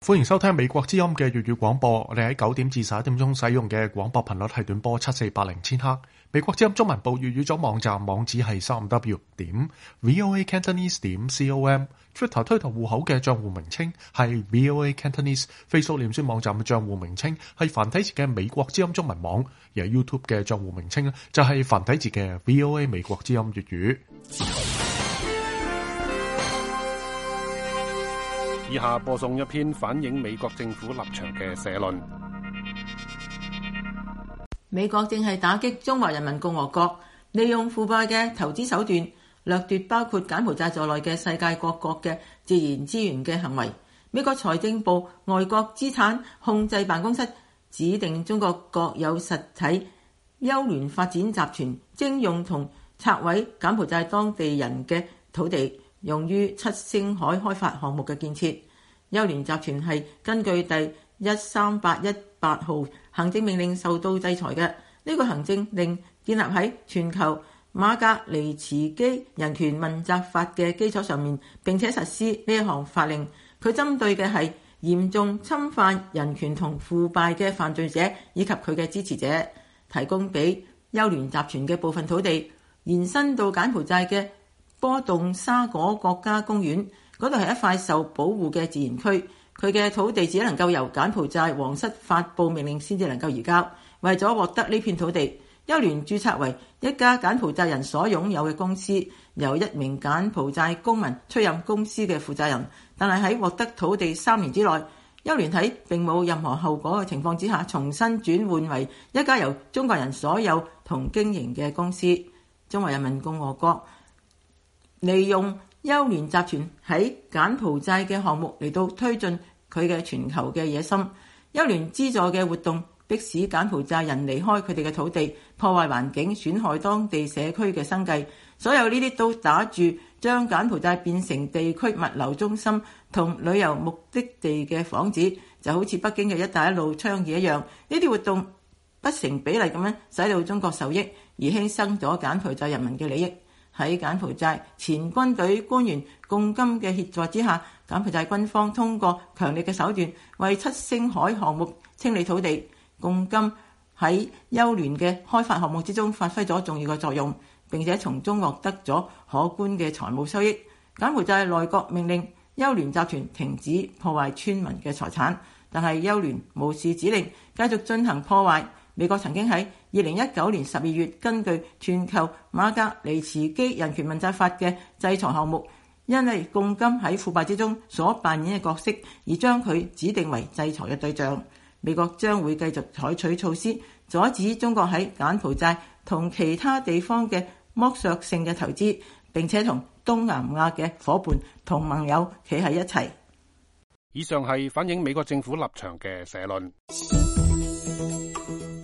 歡迎收聽美國之音嘅粵語廣播。我哋喺9點至11點鐘使用嘅廣播頻率係短波7480千赫。美國之音中文部粵語組網站網址係3w.voacantonese.com。Twitter 推特戶口嘅賬戶名稱係 VOA Cantonese。Facebook 臉書網站嘅賬戶名稱係繁體字嘅美國之音中文網。而 YouTube 嘅賬戶名稱就係繁體字嘅 VOA 美國之音粵語。 以下播送一篇反映美國政府立場嘅社論。 美國正係打擊中華人民共和國利用腐敗嘅投資手段掠奪包括柬埔寨在內嘅世界各國嘅自然資源嘅行為。美國財政部外國資產控制辦公室指定中國國有實體優聯發展集團徵用同拆毀柬埔寨當地人嘅土地，用於七星海開發項目嘅建設。優聯集團係根據第13818號行政命令受到制裁嘅。呢個行政令建立喺全球馬格尼茨基人權問責法嘅基礎上面，並且實施呢一項法令。佢針對嘅係嚴重侵犯人權同腐敗嘅犯罪者以及佢嘅支持者。提供俾優聯集團嘅部分土地延伸到柬埔寨嘅波洞沙果國家公園，嗰度係一塊受保護嘅自然區。佢嘅土地只能夠由柬埔寨皇室發布命令先至能夠移交。為咗獲得呢片土地，優聯註冊為一家柬埔寨人所擁有嘅公司，由一名柬埔寨公民出任公司嘅負責人。但係喺獲得土地3年之內，優聯喺並冇任何後果嘅情況之下，重新轉換為一家由中國人所有同經營嘅公司。中華人民共和國利用優聯集團喺柬埔寨嘅項目嚟到推進佢嘅全球嘅野心。優聯資助嘅活動迫使柬埔寨人離開佢哋嘅土地，破壞環境，損害當地社區嘅生計。所有呢啲都打住將柬埔寨變成地區物流中心同旅遊目的地嘅幌子，就好似北京嘅一帶一路倡議一樣。呢啲活動不成比例咁樣使到中國受益，而犧牲咗柬埔寨人民嘅利益。喺柬埔寨前軍隊官員共金嘅協助之下，柬埔寨軍方通過強力嘅手段為七星海項目清理土地。共金喺優聯嘅開發項目之中發揮咗重要嘅作用，並且從中獲得咗可觀嘅財務收益。柬埔寨內閣命令優聯集團停止破壞村民嘅財產，但係優聯無視指令，繼續進行破壞。美國曾經喺2019年12月根據全球馬格尼茨基人權問責法嘅制裁項目，因為共金喺腐敗之中所扮演嘅角色，而將佢指定為制裁嘅對象。美國將會繼續採取措施，阻止中國喺柬埔寨同其他地方嘅剝削性嘅投資，並且同東南亞嘅夥伴同盟友企喺一齊。 以上係反映美國政府立場嘅社論。